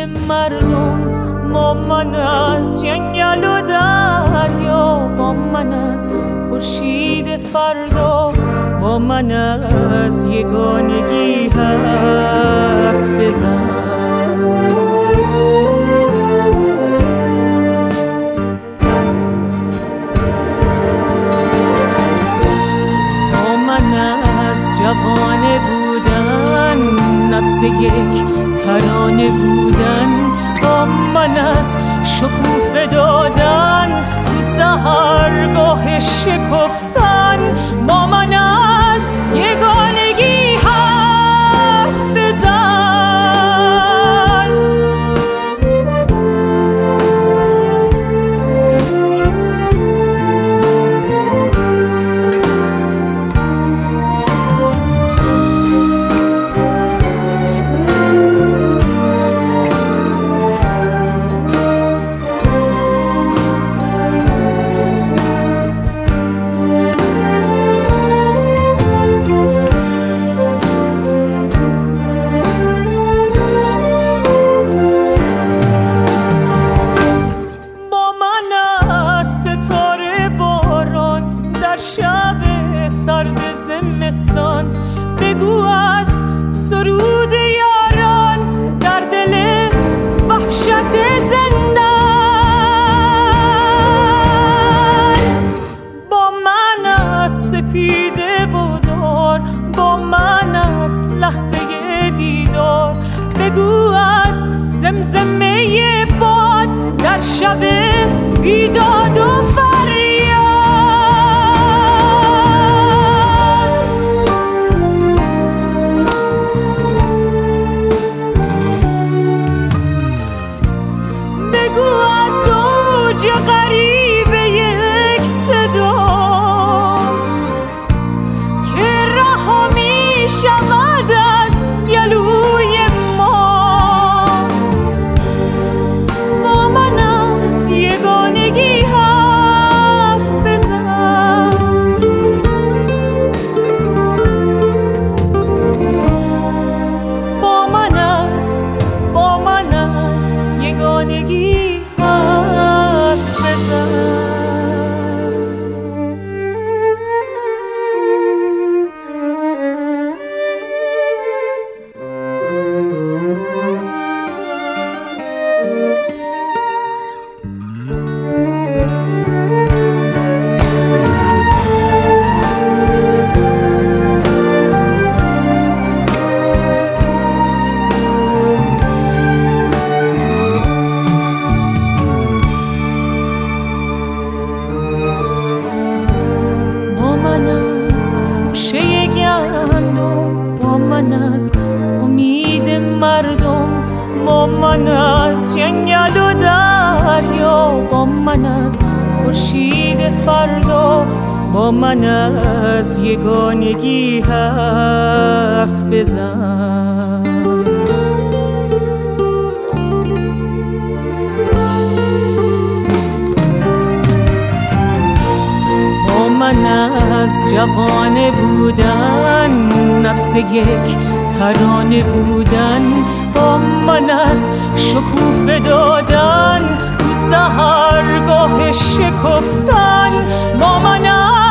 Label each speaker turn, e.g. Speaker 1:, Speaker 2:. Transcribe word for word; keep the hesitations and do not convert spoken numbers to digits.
Speaker 1: مردم، با من از جنگل و دریا، با من از خورشید فردا، با من از یگانگی حرف بزن. با من از جوانه بودن، نبض یک ترانه بودن، با من از شکوفه دادن، سحرگاه شکفتن، با من از یگانگی حرف بزن. شب سرد زمستان بگو از سرود یاران در دل وحشت زندان. با من از سپیده و دار، با من از لحظه دیدار بگو از زمزمه باد در شب بیداد و فریاد. یه غریب یک صدا که رها می شود از گلوی ما، با من از یگانگی حرف بزن. با من از با من از یگانگی از امید مردم، با من از جنگل و دریا، با من از خورشید فردا، با من از یگانگی حرف بزن. با من از جوانه بودن، نبض یک ترانه بودن، با من از شکوفه دادن، سحرگاه شکفتن، با من از